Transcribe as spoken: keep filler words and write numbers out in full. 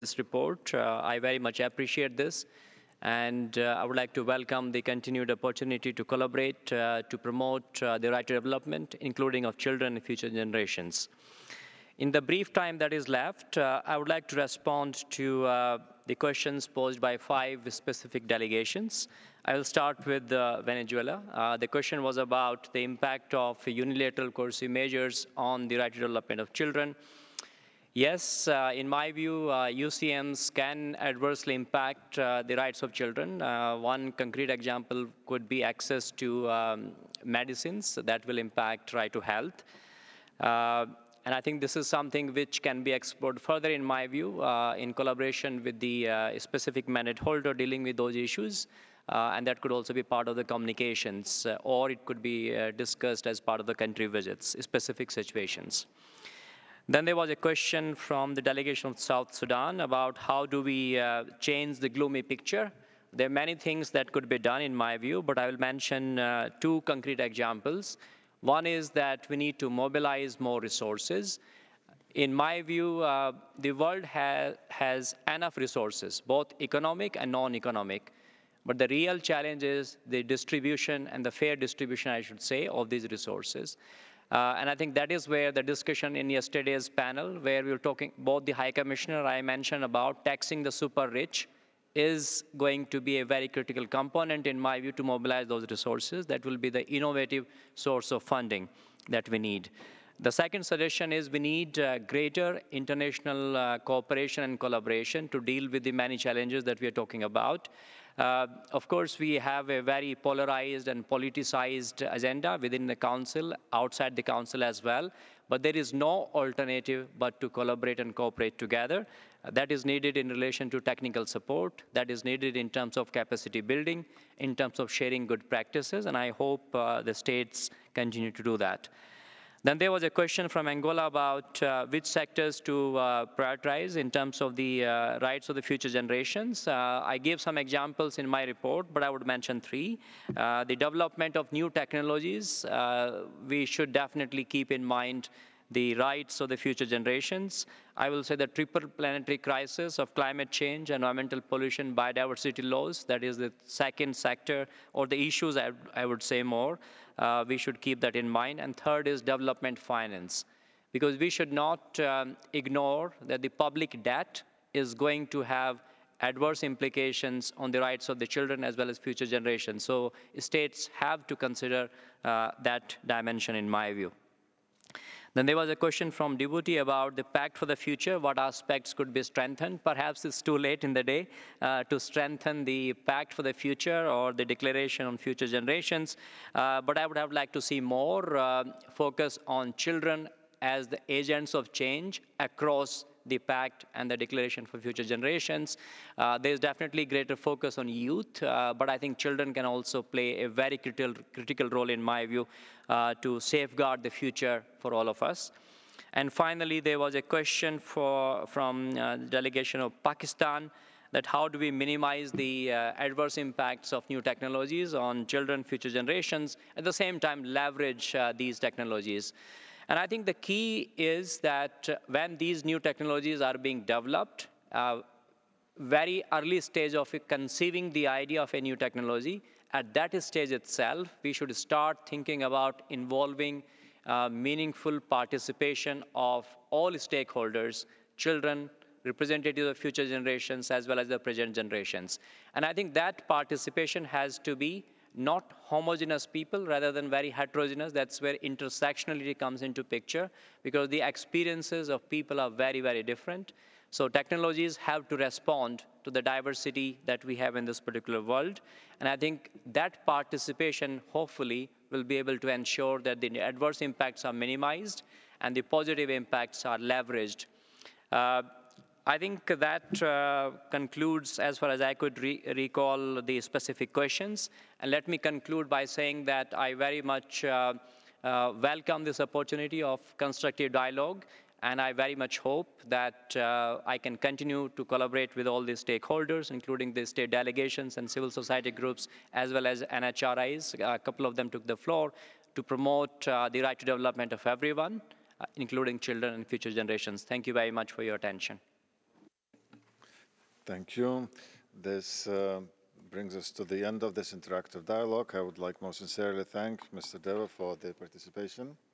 this report. Uh, I very much appreciate this. And uh, I would like to welcome the continued opportunity to collaborate uh, to promote uh, the right to development, including of children and future generations. In the brief time that is left, uh, I would like to respond to uh, the questions posed by five specific delegations. I will start with uh, Venezuela. Uh, the question was about the impact of unilateral coercive measures on the right to development of children. Yes, uh, in my view, uh, U C Ms can adversely impact uh, the rights of children. Uh, one concrete example could be access to um, medicines that will impact right to health. Uh, and I think this is something which can be explored further, in my view, uh, in collaboration with the uh, specific mandate holder dealing with those issues. Uh, and that could also be part of the communications, uh, or it could be uh, discussed as part of the country visits, specific situations. Then there was a question from the delegation of South Sudan about how do we uh, change the gloomy picture. There are many things that could be done in my view, but I will mention uh, two concrete examples. One is that we need to mobilize more resources. In my view, uh, the world ha has enough resources, both economic and non-economic. But the real challenge is the distribution and the fair distribution, I should say, of these resources. Uh, and I think that is where the discussion in yesterday's panel, where we were talking, both the High Commissioner I mentioned about taxing the super rich, is going to be a very critical component, in my view, to mobilize those resources. That will be the innovative source of funding that we need. The second suggestion is we need uh, greater international uh, cooperation and collaboration to deal with the many challenges that we are talking about. Uh, of course, we have a very polarized and politicized agenda within the Council, outside the Council as well, but there is no alternative but to collaborate and cooperate together. Uh, that is needed in relation to technical support, that is needed in terms of capacity building, in terms of sharing good practices, and I hope uh, the states continue to do that. Then there was a question from Angola about uh, which sectors to uh, prioritize in terms of the uh, rights of the future generations. Uh, I gave some examples in my report, but I would mention three. Uh, the development of new technologies, uh, we should definitely keep in mind the rights of the future generations. I will say the triple planetary crisis of climate change, environmental pollution, biodiversity loss, that is the second sector, or the issues I, I would say more. Uh, we should keep that in mind. And third is development finance, because we should not um, ignore that the public debt is going to have adverse implications on the rights of the children as well as future generations. So states have to consider uh, that dimension, in my view. Then there was a question from Djibouti about the Pact for the Future, what aspects could be strengthened. Perhaps it's too late in the day uh, to strengthen the Pact for the Future or the Declaration on Future Generations, uh, but I would have liked to see more uh, focus on children as the agents of change across the pact and the declaration for future generations. Uh, there's definitely greater focus on youth, uh, but I think children can also play a very critical, critical role, in my view, uh, to safeguard the future for all of us. And finally, there was a question for, from uh, the delegation of Pakistan, that how do we minimize the uh, adverse impacts of new technologies on children, future generations, at the same time leverage uh, these technologies. And I think the key is that when these new technologies are being developed, uh, very early stage of conceiving the idea of a new technology, at that stage itself, we should start thinking about involving uh, meaningful participation of all stakeholders, children, representatives of future generations, as well as the present generations. And I think that participation has to be not homogeneous people rather than very heterogeneous. That's where intersectionality comes into picture, because the experiences of people are very, very different. So technologies have to respond to the diversity that we have in this particular world. And I think that participation, hopefully, will be able to ensure that the adverse impacts are minimized and the positive impacts are leveraged. Uh, I think that uh, concludes, as far as I could re recall, the specific questions. And let me conclude by saying that I very much uh, uh, welcome this opportunity of constructive dialogue, and I very much hope that uh, I can continue to collaborate with all the stakeholders, including the state delegations and civil society groups, as well as N H R Is. A couple of them took the floor to promote uh, the right to development of everyone, uh, including children and future generations. Thank you very much for your attention. Thank you. This uh, brings us to the end of this interactive dialogue. I would like most sincerely thank Mister Deva for the participation.